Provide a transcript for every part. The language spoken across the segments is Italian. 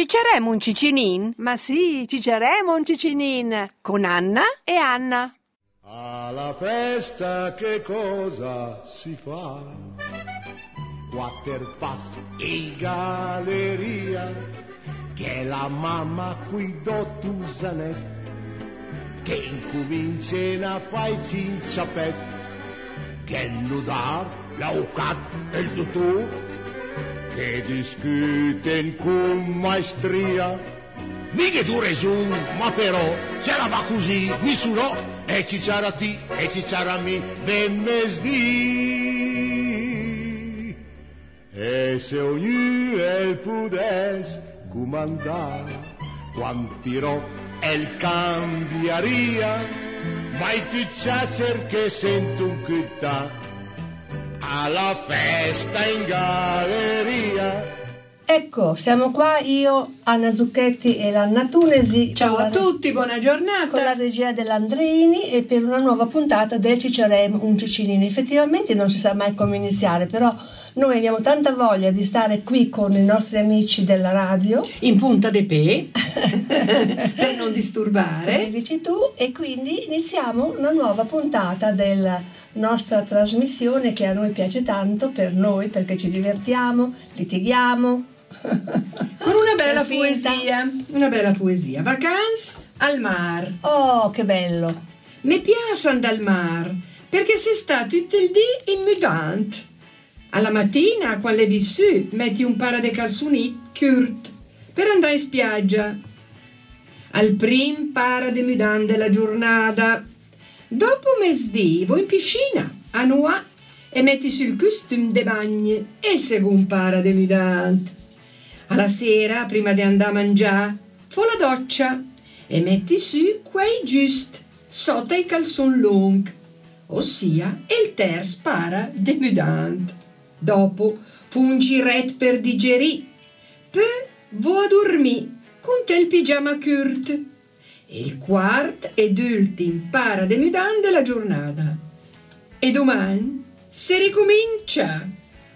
Ciceremo un cicinin? Ma sì, ciceremo un cicinin Con Anna e Anna. Alla festa che cosa si fa? Waterpass e galleria, che la mamma qui d'Ottusanet, che incomincia a fare il cinciapet, che il nudar, l'aucat e il tutù, che discuten con maestria. Mica tu resun, ma però se la va così, nessuno e ci sarà ti e ci sarà mi venerdì. E se ognuno pudesse comandare quanti rock el cambiaria, mai tu ciacer che sento un chittà alla festa in galleria. Ecco, siamo qua io, Anna Zucchetti e l'Anna Tunesi. Ciao a tutti, buona giornata. Con la regia dell'Andreini e per una nuova puntata del Cicerem un Cicinini. Effettivamente non si sa mai come iniziare, però noi abbiamo tanta voglia di stare qui con i nostri amici della radio. In punta de pe, per non disturbare. Come dici tu, e quindi iniziamo una nuova puntata della nostra trasmissione che a noi piace tanto, per noi, perché ci divertiamo, litighiamo. Con una bella poesia, Vacanze al mar. Oh, che bello! Mi piace andare al mar, perché si sta tutto il dì in mudante. Alla mattina, quando levi su, metti un paio di calzoni curt per andare in spiaggia. Al prim para di mudande della giornata. Dopo mezz'dì vai in piscina, a nuà, e metti sul costume de bagni e il secondo para di mudante. Alla sera, prima di andare a mangiare, fa la doccia e metti su quei giust sotto i calzoni lunghi, ossia il terzo para di mudante. Dopo fu un giret per digerire, poi va a dormire con il pigiama curt e il quarto ed ultimo para di mudande della giornata. E domani si ricomincia.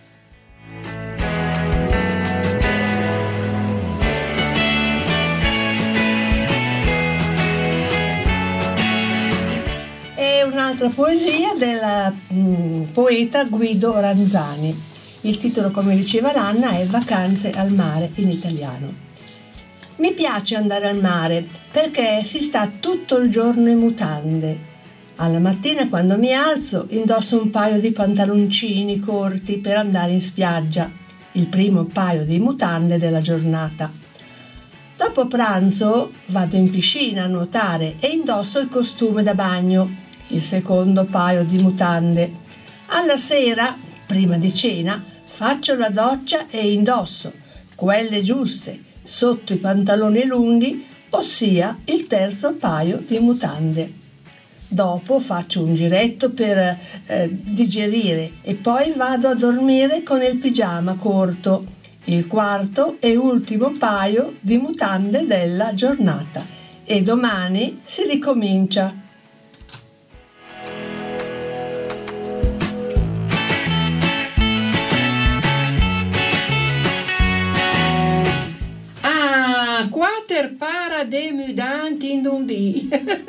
Un'altra poesia del poeta Guido Ranzani. Il titolo, come diceva l'Anna, è Vacanze al mare in italiano. Mi piace andare al mare perché si sta tutto il giorno in mutande. Alla mattina, quando mi alzo, indosso un paio di pantaloncini corti per andare in spiaggia, il primo paio di mutande della giornata. Dopo pranzo vado in piscina a nuotare e indosso il costume da bagno, il secondo paio di mutande. Alla sera, prima di cena, faccio la doccia e indosso quelle giuste sotto i pantaloni lunghi, ossia il terzo paio di mutande. Dopo faccio un giretto per digerire e poi vado a dormire con il pigiama corto, il quarto e ultimo paio di mutande della giornata. E domani si ricomincia. Quater para de mudanti in dondì.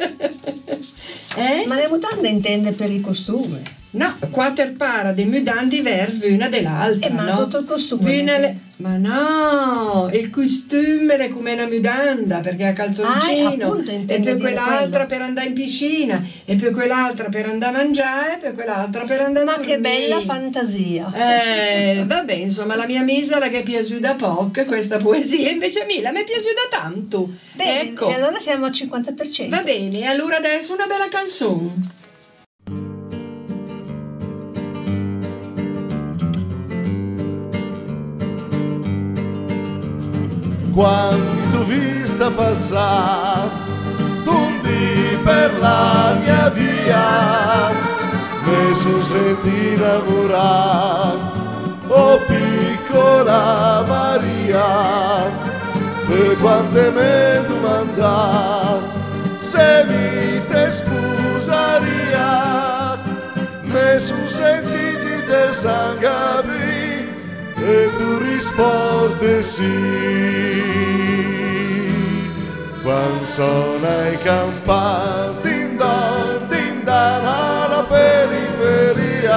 Ma le mutande intende per il costume? No, quater para de mudanti vers una dell'altra. Ma no? sotto il costume? Ma no, il costume è come una mudanda perché ha calzoncino, appunto, e poi quell'altra quello. per andare in piscina, e poi quell'altra per andare a mangiare, e poi quell'altra per andare a Ma dormire. che bella fantasia! Vabbè, insomma, la mia misera che è piaciuta poco questa poesia, invece a me mi è piaciuta tanto. Bene, ecco. e allora siamo al 50%. Va bene, allora adesso una bella canzone. Quando t'ho vista passare un dì per la mia via, mi son sentito innamorare, oh piccola Maria, e quante me domandai se mi te sposaria, mi son sentito del sangue e tu risposte sì. suona i campani, din dan alla periferia.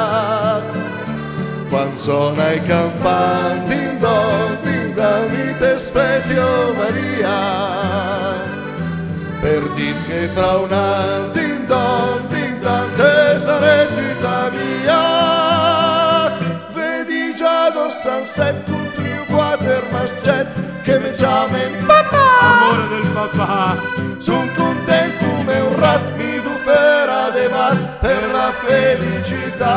Quando suona i campani, din dan, mi te spetio Maria. Per dir che fra un anno, din dan, te sarei vita mia. Vedi già do stanzet con trio quater mascet che mi chiamen papà. Amore del papà, Son contento come un rat, mi du fera de mar per la felicità.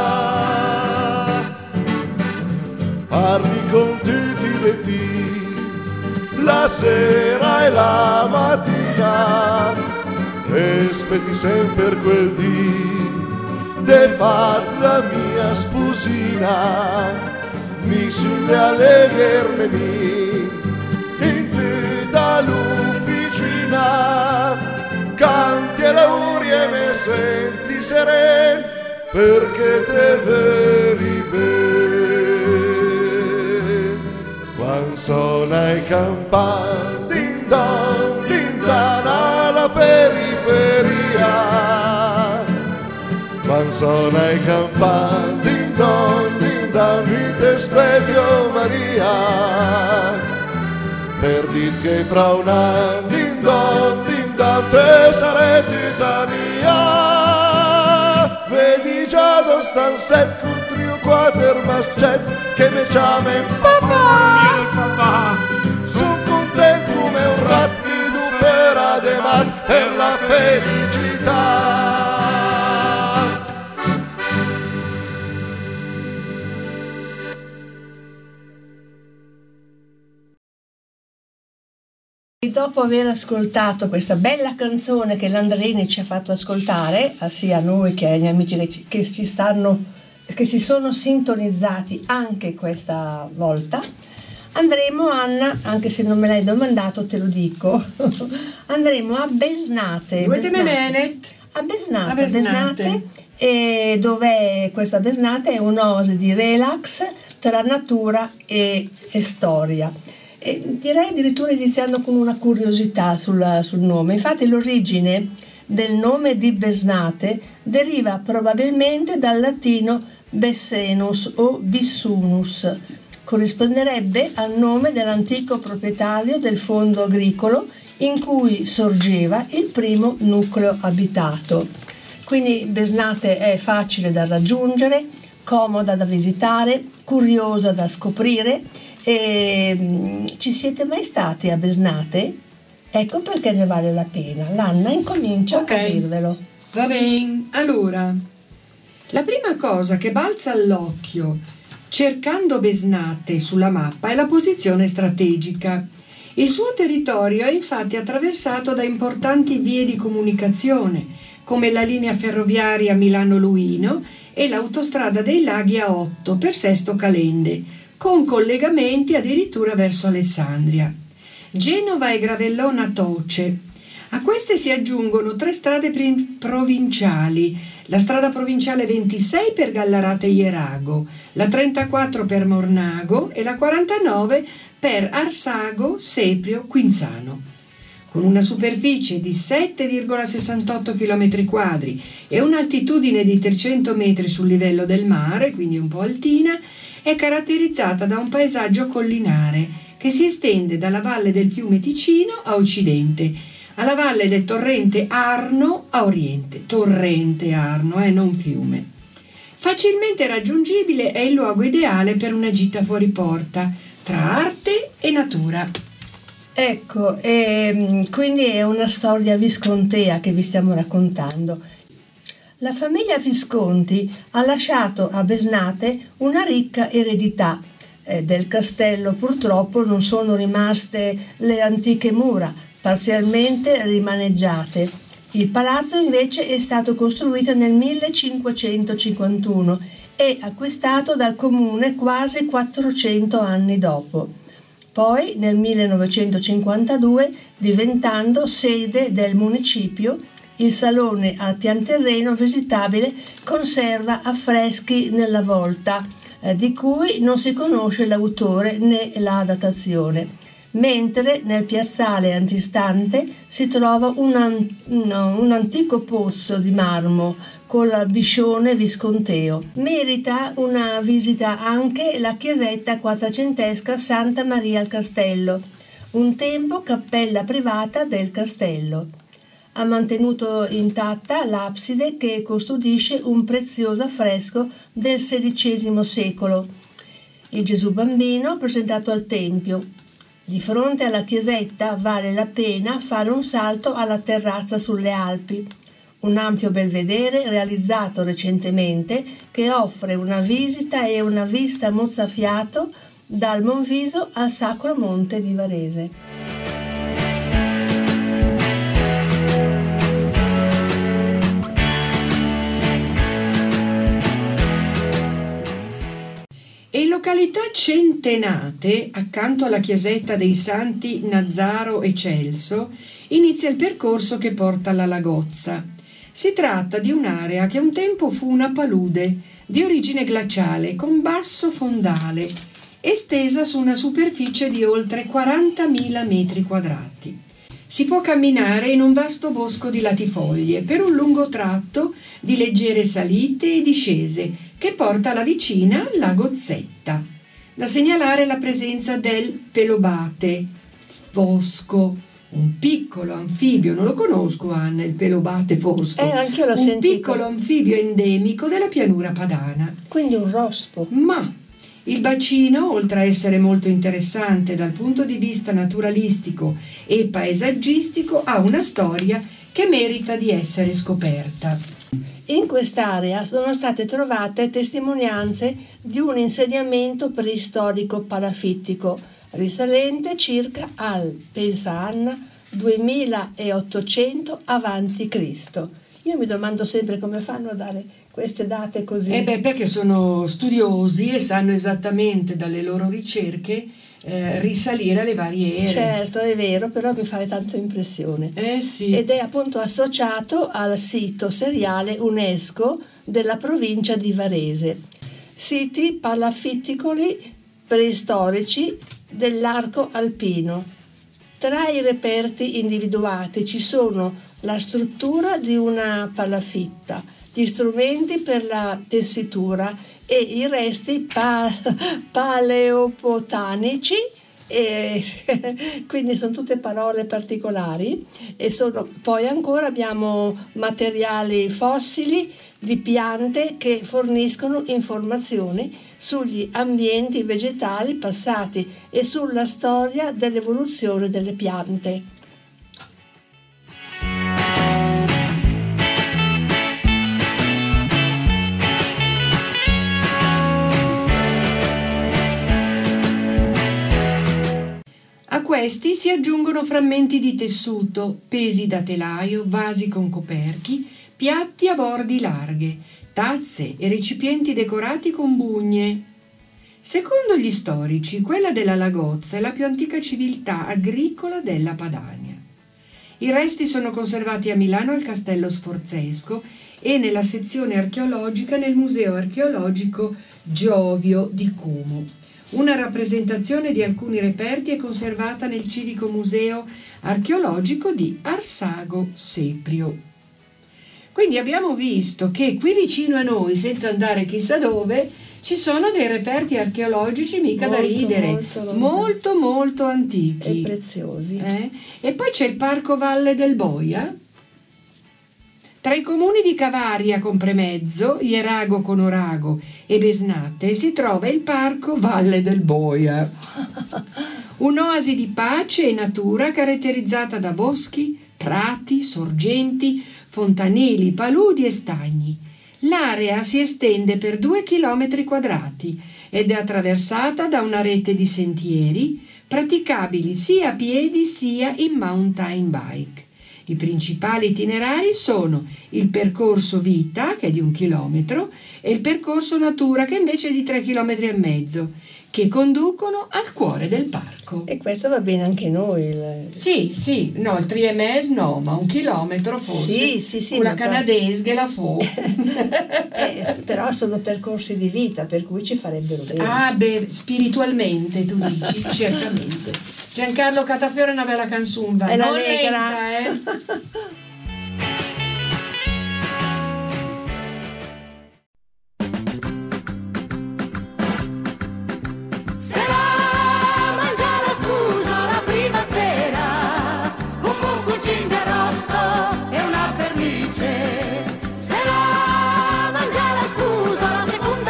Parli con tutti di te, la sera e la mattina, e aspetti sempre quel dì, de far la mia sposina, mi sulle allegherme mi, in tutta l'ufficina, canti e l'auguri e me senti seren, perché te veri ben. Quando suona i campani, din dan alla periferia. Quando suona i campani, din dan, mi te spetio Maria. Per dir che fra un anno, din dan, te sarei tutta mia. Vedi già do stanzet con trio quater mascet che mi chiamen papà. del papà, Son contento come un rat, mi du fera de mar per la felicità. E dopo aver ascoltato questa bella canzone che Landrini ci ha fatto ascoltare, sia a noi che agli amici che si sono sintonizzati anche questa volta, andremo, Anna, anche se non me l'hai domandato te lo dico, andremo a Besnate. Dovete bene? A Besnate. A Besnate. E dov'è questa Besnate? È un'oasi di relax tra natura e storia. E direi addirittura iniziando con una curiosità sul nome. Infatti l'origine del nome di Besnate deriva probabilmente dal latino Bessenus o Bissunus. Corrisponderebbe al nome dell'antico proprietario del fondo agricolo in cui sorgeva il primo nucleo abitato. Quindi Besnate è facile da raggiungere, comoda da visitare, curiosa da scoprire. E ci siete mai stati a Besnate? Ecco perché ne vale la pena. L'Anna incomincia a dirvelo. Va bene, allora, la prima cosa che balza all'occhio cercando Besnate sulla mappa è la posizione strategica. Il suo territorio è infatti attraversato da importanti vie di comunicazione, come la linea ferroviaria Milano-Luino e l'autostrada dei laghi A8 per Sesto Calende, con collegamenti addirittura verso Alessandria. Genova e Gravellona Toce. A queste si aggiungono 3 strade provinciali, la strada provinciale 26 per Gallarate Ierago, la 34 per Mornago e la 49 per Arsago, Seprio, Quinzano. Con una superficie di 7,68 km² e un'altitudine di 300 metri sul livello del mare, quindi un po' altina, è caratterizzata da un paesaggio collinare che si estende dalla valle del fiume Ticino a occidente, alla valle del torrente Arno a oriente. Torrente Arno, non fiume. Facilmente raggiungibile, è il luogo ideale per una gita fuori porta, tra arte e natura. Ecco, quindi è una storia viscontea che vi stiamo raccontando. La famiglia Visconti ha lasciato a Besnate una ricca eredità. Del castello purtroppo non sono rimaste le antiche mura, parzialmente rimaneggiate. Il palazzo invece è stato costruito nel 1551 e acquistato dal comune quasi 400 anni dopo. Poi nel 1952, diventando sede del municipio, il salone al pianterreno visitabile conserva affreschi nella volta, di cui non si conosce l'autore né la datazione. mentre nel piazzale antistante si trova un antico pozzo di marmo con l'albiscione visconteo. Merita una visita anche la chiesetta quattrocentesca Santa Maria al Castello, un tempo cappella privata del castello. Ha mantenuto intatta l'abside che custodisce un prezioso affresco del XVI secolo, il Gesù Bambino presentato al Tempio. Di fronte alla chiesetta vale la pena fare un salto alla terrazza sulle Alpi, un ampio belvedere realizzato recentemente che offre una visita e una vista mozzafiato dal Monviso al Sacro Monte di Varese. E in località Centenate, accanto alla chiesetta dei Santi Nazzaro e Celso, inizia il percorso che porta alla Lagozza. Si tratta di un'area che un tempo fu una palude di origine glaciale con basso fondale, estesa su una superficie di oltre 40.000 metri quadrati. Si può camminare in un vasto bosco di latifoglie per un lungo tratto di leggere salite e discese che porta alla vicina Lagozzetta. Da segnalare la presenza del pelobate fosco, un piccolo anfibio, non lo conosco Anna, il pelobate fosco, anch'io l'ho un sentito. piccolo anfibio endemico della pianura padana. Quindi un rospo. Ma il bacino, oltre a essere molto interessante dal punto di vista naturalistico e paesaggistico, ha una storia che merita di essere scoperta. In quest'area sono state trovate testimonianze di un insediamento preistorico palafittico risalente circa al, pensa Anna, 2800 a.C. Io mi domando sempre come fanno a dare queste date così. Perché sono studiosi e sanno esattamente dalle loro ricerche risalire alle varie ere. Certo, è vero, però mi fa tanto impressione. Sì. Ed è appunto associato al sito seriale UNESCO della provincia di Varese. Siti palafitticoli preistorici dell'arco alpino. Tra i reperti individuati ci sono la struttura di una palafitta, gli strumenti per la tessitura e i resti paleopotanici, e quindi sono tutte parole particolari, e poi ancora abbiamo materiali fossili di piante che forniscono informazioni sugli ambienti vegetali passati e sulla storia dell'evoluzione delle piante. A questi si aggiungono frammenti di tessuto, pesi da telaio, vasi con coperchi, piatti a bordi larghe, tazze e recipienti decorati con bugne. Secondo gli storici, quella della Lagozza è la più antica civiltà agricola della Padania. I resti sono conservati a Milano al Castello Sforzesco e nella sezione archeologica nel Museo archeologico Giovio di Cumo. Una rappresentazione di alcuni reperti è conservata nel Civico Museo Archeologico di Arsago Seprio. Quindi abbiamo visto che qui vicino a noi, senza andare chissà dove, ci sono dei reperti archeologici mica da ridere, molto antichi e preziosi. E poi c'è il Parco Valle del Boia. Tra i comuni di Cavaria con Premezzo, Ierago con Orago e Besnate si trova il Parco Valle del Boia, un'oasi di pace e natura caratterizzata da boschi, prati, sorgenti, fontanili, paludi e stagni. L'area si estende per 2 chilometri quadrati ed è attraversata da una rete di sentieri praticabili sia a piedi sia in mountain bike. I principali itinerari sono il percorso vita, che è di 1 chilometro, e il percorso natura, che invece è di 3,5 chilometri, che conducono al cuore del parco. E questo va bene anche noi. Sì, no, il Triemese no, ma 1 chilometro forse. Sì, una canadese la fu. Però sono percorsi di vita, per cui ci farebbero bene. Spiritualmente tu dici, certamente. Giancarlo Catafiore è una bella canzone, È non allegra. lenta, Se la mangia la scusa la prima sera, un bocconcin d'arrosto e una pernice. Se la mangia la scusa la seconda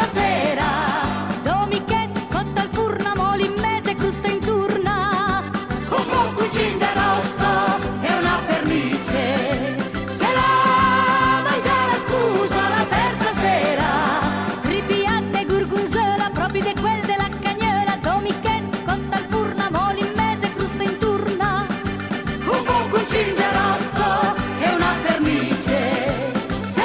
sera, domichetto cotta al furno, moli in mese, crusta in turna, un bocconcin d'arrosto e una pernice. Se la mangia la scusa la terza sera, ripiatte gurgunzola proprio di quel della cagnola, domichetto cotta al furno, moli in mese, crusta in turna, un bocconcin d'arrosto e una pernice. Se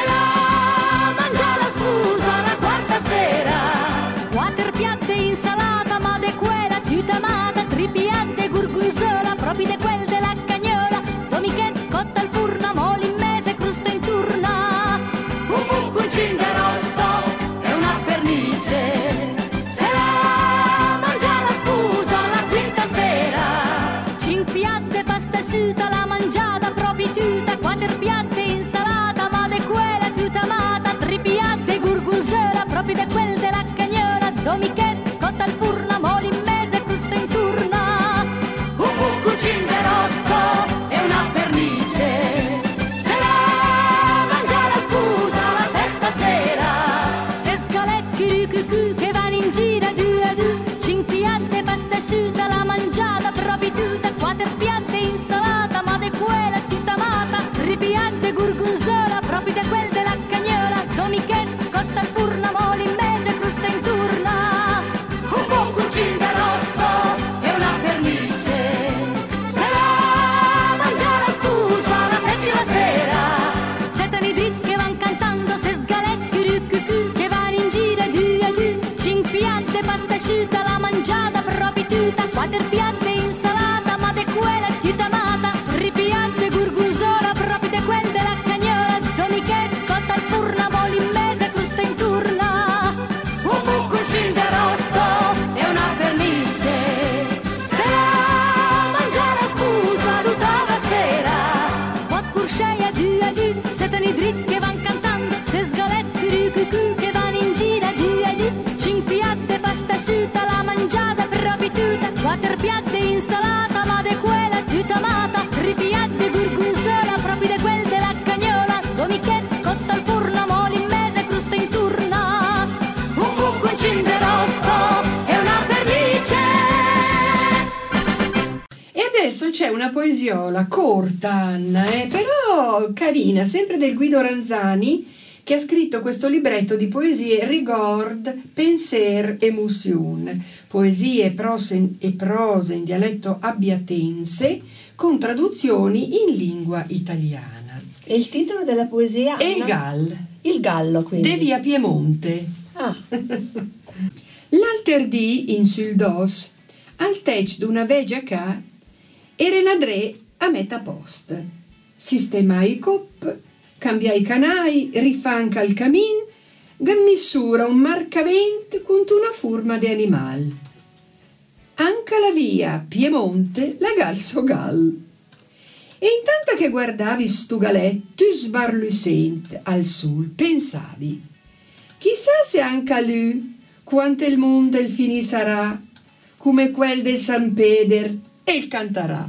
la mangia la scusa la quarta sera, quattro piatte insalata, ma de quella tutta amata, tri piatte gurgunzola proprio di quel della cagnola, domichetto cotta al furno, moli in mese, crusta in turna, un bocconcin d'arrosto e una pernice. Se la mangia la scusa la quinta sera, cinque piatte pasta asciutta la mangiata proprio tutta, quattro piatte insalata, ma de quella tutta amata, tre piatte gurgunzola proprio di quel della cagnola, domichetto cotta al furno, moli in mese, crusta in turna, un bocconcin d'arrosto e una pernice. Se la mangia la scusa la sesta sera, se scaletti cucù che vanno in gira due a due, cinque piatte pasta asciutta la mangiata proprio tutta, quattro piatte insalata, ma de quella tutta amata, tre piatte gurgunzola proprio di quel della cagnola, domichetto cotta al furno, moli in mese, crusta in turna, un bocconcin d'arrosto e una pernice. Se la mangia la scusa la settima sera, setani dritti che van cantando, se sgaletti rucucù che vanno in giro due a due, cinque piatte pasta asciutta la mangiata proprio tutta, quattro piatte insalata, ma de quella tutta amata, tre piatte gurgunzola proprio di quel della cagnola, domichetto cotta al furno, moli in mese, crusta in turna, un bocconcin d'arrosto e una pernice. Se la mangia la scusa l'ottava sera, quattro purceia due a due, setani dritti che van cantando, se sgaletti rucucù che vanno in gira due a due, cinque piatte pasta asciutta la mangiata proprio tutta, quattro piatte insalata, ma de quella tutta amata, tre piatte gurgunzola proprio di quel della cagnola, domichetto cotta al furno, moli in mese, crusta in turna, un bocconcin d'arrosto e una pernice. E adesso c'è una poesiola corta, Anna, però carina, sempre del Guido Ranzani, che ha scritto questo libretto di poesie Rigord, Penser, Emotion, poesie e prose in dialetto abbiatense con traduzioni in lingua italiana. E il titolo della poesia? E il Anna? Gall, Il Gallo, quindi. de via Piemonte. Ah, L'alter di in sul dos, al tec d'una vegia ca, erenadre a metà post. Sistemai i cop, cambiai i canai, rifanca il camin, gammissura un marcavent contro una forma di animal. Anche la via Piemonte la gal so gal. E intanto che guardavi stu galetto sbarlucente al sul, pensavi, chissà se anche a lui, quanto il mondo il fini sarà, come quel de San Peder e il cantarà.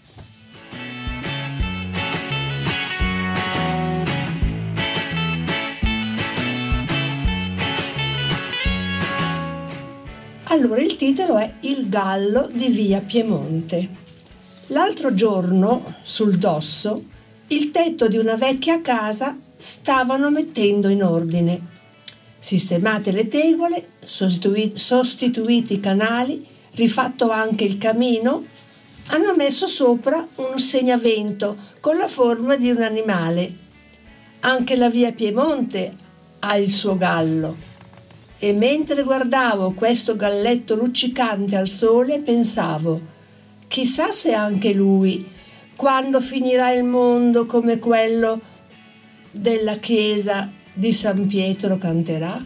allora il titolo è Il Gallo di via Piemonte. L'altro giorno, sul dosso, il tetto di una vecchia casa stavano mettendo in ordine. Sistemate le tegole, sostituiti i canali, rifatto anche il camino, hanno messo sopra un segnavento con la forma di un animale. Anche la via Piemonte ha il suo gallo. E mentre guardavo questo galletto luccicante al sole, pensavo, chissà se anche lui, quando finirà il mondo come quello della chiesa di San Pietro, canterà.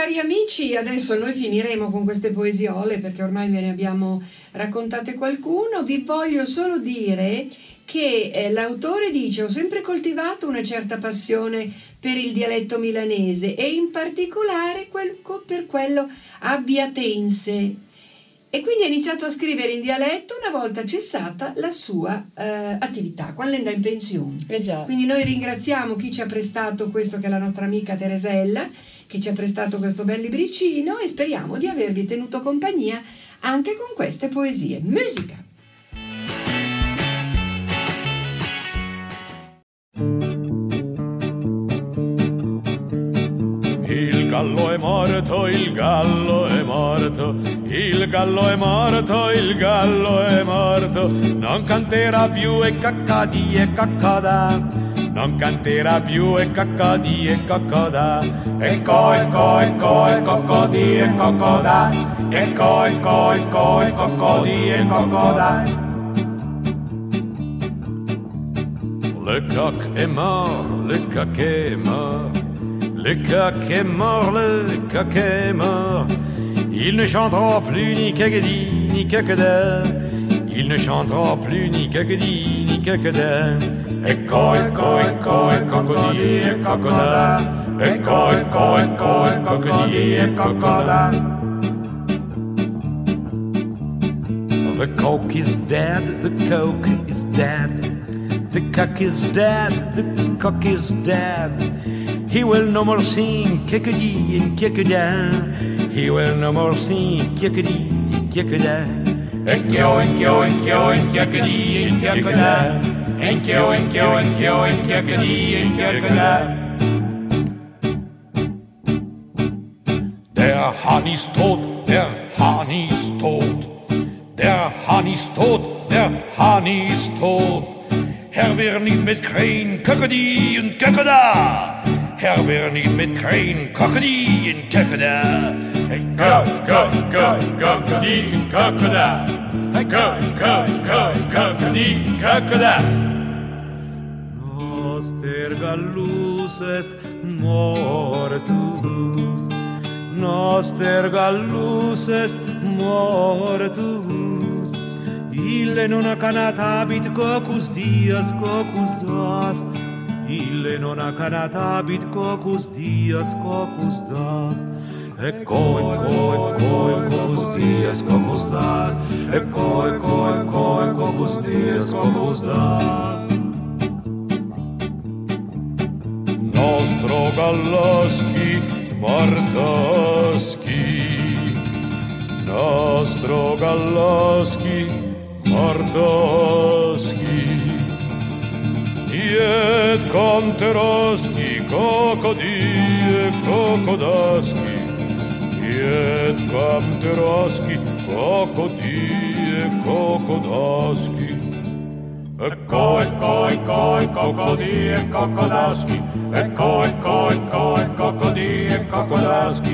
Cari amici, adesso noi finiremo con queste poesiole perché ormai ve ne abbiamo raccontate qualcuno. Vi voglio solo dire che l'autore dice: ho sempre coltivato una certa passione per il dialetto milanese e in particolare per quello abbiatense, e quindi ha iniziato a scrivere in dialetto una volta cessata la sua attività, quando andò in pensione. Già. Quindi noi ringraziamo chi ci ha prestato questo, che è la nostra amica Teresella, che ci ha prestato questo bel libricino, e speriamo di avervi tenuto compagnia anche con queste poesie. Musica! Il gallo è morto, il gallo è morto, il gallo è morto, il gallo è morto, non canterà più e caccadì e caccadà, non canterà più e caccadì e caccadà, ecco ecco ecco e coccodì e coccodà, ecco ecco ecco e coccodì e coccodà. Le coq est mort, le coq est mort, le coq est mort, le coq est mort. Il ne chantera plus ni cacadi ni cacada, il ne chantera plus ni cacadi ni cacada. Ecco ecco ecco e coccodì e coccodà, ecco ecco ecco e coccodì e coccodà. The cock is dead, the cock is dead. The cock is dead, the cock is dead. He will no more sing kickadee and kickada. He will no more sing kickadee and kickada. Enkyo, enkyo, enkyo, and kickadee and kickada. Enkyo, enkyo, enkyo, and kickadee and kickada. Der Hahn ist tot, der Hahn ist tot. Der Hahn ist tot, der Hahn ist tot. Weer niet met kreen, kakadie en kakada. Weer niet met kreen, kakadie en kakada. En kakadie en kakada. En kakadie en kakada. Noster gallus est mortus. Noster gallus est mortus. Ille non ha canatabit cocus dias, cocus das. Ille non ha canatabit cocus dias, cocus das. Ecco, ecco, ecco, e cocus dias, cocus das. Ecco, ecco, ecco, e cocus dias, cocus das. Nostro Gallaski, Martaski. Nostro Gallaski, Martaski, Iet Kanteroski, Kokodi, Kokodaski, Iet Kanteroski, Kokodi, Kokodaski. Ecco, ecco, ecco, e Kokodi, Kokodaski, ecco, ecco, ecco, e Kokodi, Kokodaski.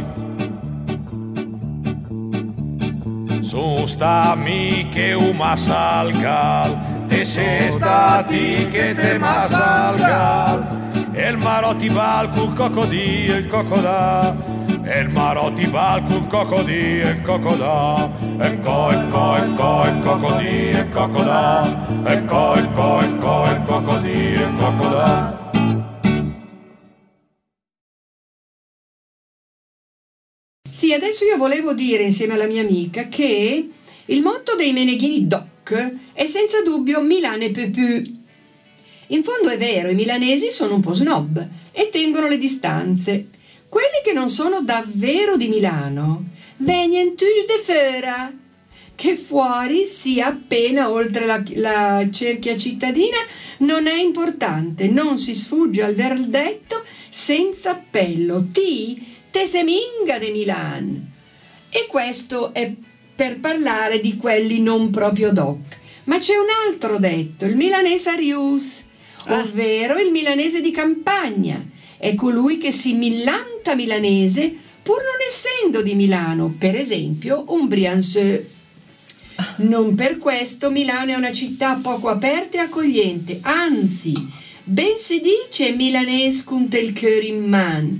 Sunt sta miche uma salgal, te se stati che te ma salgal. El marotti val col cocodì e il cocodà, el marotti val col cocodì e il cocodà. Ecco, ecco, ecco, il cocodì e il cocodà. Ecco, ecco, ecco, il cocodì e il cocodà. Sì, adesso io volevo dire insieme alla mia amica che il motto dei Meneghini Doc è senza dubbio Milane peut plus. In fondo è vero, i milanesi sono un po' snob e tengono le distanze. Quelli che non sono davvero di Milano venien tous de fora, che fuori sia appena oltre la cerchia cittadina non è importante, non si sfugge al verdetto senza appello. Te seminga de Milan. E questo è per parlare di quelli non proprio doc. Ma c'è un altro detto, il milanese arius, ovvero il milanese di campagna. È colui che si millanta milanese pur non essendo di Milano, per esempio un Briançais. Non per questo Milano è una città poco aperta e accogliente, anzi, ben si dice milanese con tel cœur in man.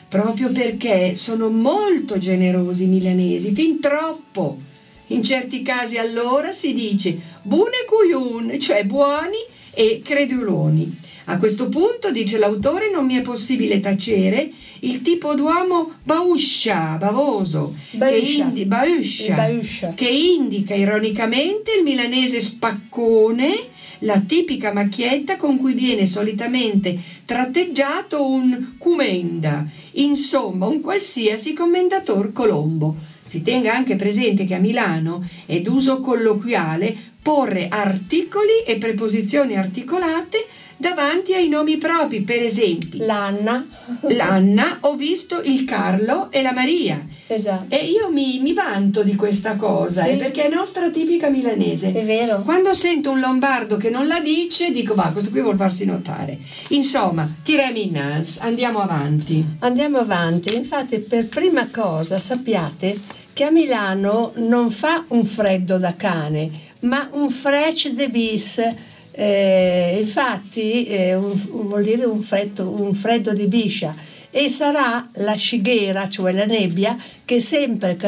proprio perché sono molto generosi i milanesi, fin troppo. In certi casi allora si dice buone cuiun, cioè buoni e creduloni. A questo punto, dice l'autore, non mi è possibile tacere il tipo d'uomo bauscia, bavoso, Bauscia. che indica ironicamente il milanese spaccone, la tipica macchietta con cui viene solitamente tratteggiato un cumenda, insomma un qualsiasi commendator colombo. Si tenga anche presente che a Milano è d'uso colloquiale porre articoli e preposizioni articolate davanti ai nomi propri, per esempio L'Anna. ho visto il Carlo e la Maria. Esatto. E io mi vanto di questa cosa, Sì. perché è nostra tipica milanese. È vero. Quando sento un lombardo che non la dice, dico va, questo qui vuol farsi notare. Insomma, tirami in nas, andiamo avanti. Andiamo avanti. Infatti, per prima cosa sappiate che a Milano non fa un freddo da cane, ma un frec de bis. Infatti vuol dire un freddo di biscia, e sarà la scighera, cioè la nebbia, che sempre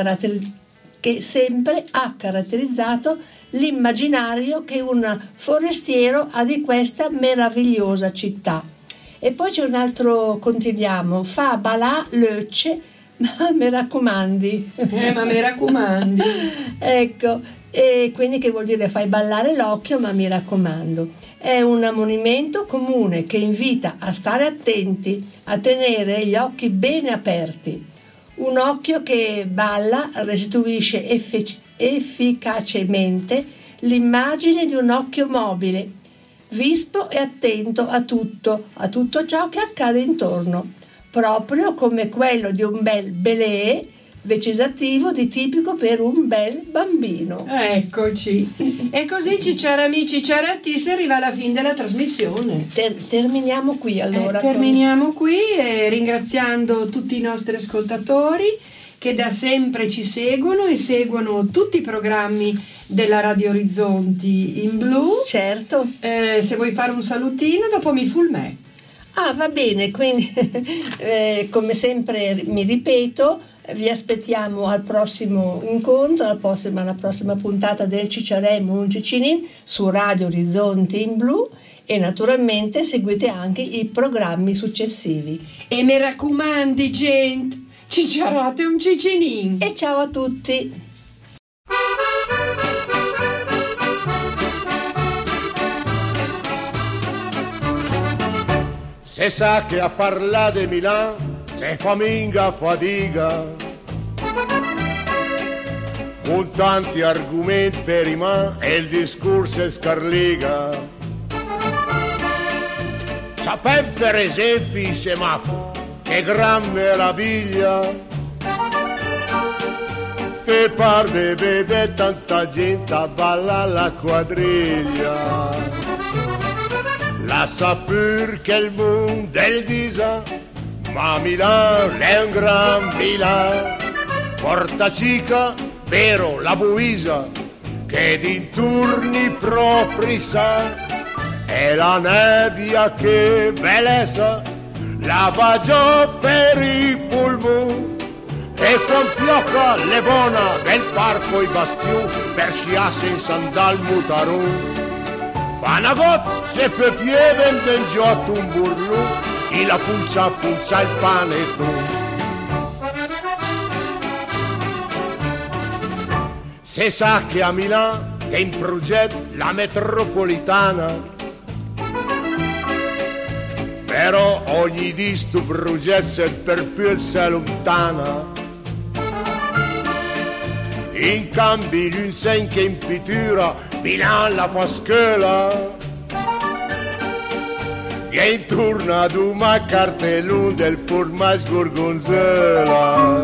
ha caratterizzato l'immaginario che un forestiero ha di questa meravigliosa città. E poi c'è un altro, continuiamo, fa balà löcce, ma mi raccomandi. Ma mi raccomandi. Ecco, e quindi che vuol dire fai ballare l'occhio, ma mi raccomando. È un ammonimento comune che invita a stare attenti, a tenere gli occhi bene aperti. Un occhio che balla restituisce efficacemente l'immagine di un occhio mobile, vispo e attento a tutto ciò che accade intorno, proprio come quello di un bel belè, vecisativo di tipico per un bel bambino. Eccoci. E così, cicciarami, cicciaratti, si arriva alla fine della trasmissione. Terminiamo qui allora. Terminiamo qui ringraziando tutti i nostri ascoltatori che da sempre ci seguono e seguono tutti i programmi della Radio Orizzonti in blu. Certo. Se vuoi fare un salutino, dopo mi fulmè. Ah, va bene, quindi come sempre mi ripeto, vi aspettiamo al prossimo incontro, alla prossima puntata del Cicciaremo un Ciccinin su Radio Orizzonti in blu, e naturalmente seguite anche i programmi successivi. E mi raccomandi, gente, cicciarate un ciccinin. E ciao a tutti! Se sa che a parlare di Milano se fa minga fatica, con tanti argomenti per rimane e il discorso è scarliga. Sapete per esempio i semafori, che gran meraviglia, te par de vedere tanta gente a ballare la quadriglia. La sapur che il mondo è il disa, ma Milano è un gran Milano. Porta cica, vero la Buisa, che dintorni propri sa, e la nebbia che bellezza, la va già per i polmoni, e con fiocca le buona del parco i bastioni, per sciasse in sandal mutaron. Fanagot se per piede in giotto un burlo, e la puncia il panettone. Se sa che a Milano è in progetto la metropolitana, però ogni di sto progetto è per più si lontana. In cambio di un segno che in pittura Milano la fa scuola, e intorno ad una cartellone del formaggio gorgonzola.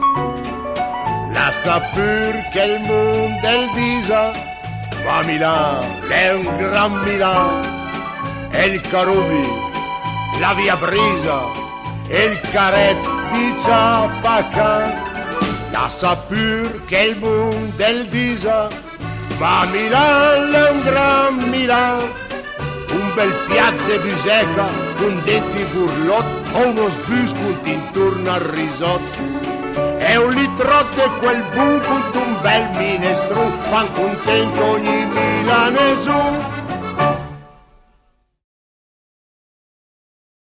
La sapur che il mondo è il disa, ma Milano è un gran Milano, e il Carubi, la via Brisa, e il Caretto di Ciapacan. La sapur che il mondo è il disa, ma Milano è un gran Milano, un bel piatto di biseca con denti burlot o uno sbusco intorno al risotto. E un litrotto e quel buco con un bel minestrone, fan contento ogni milanesù.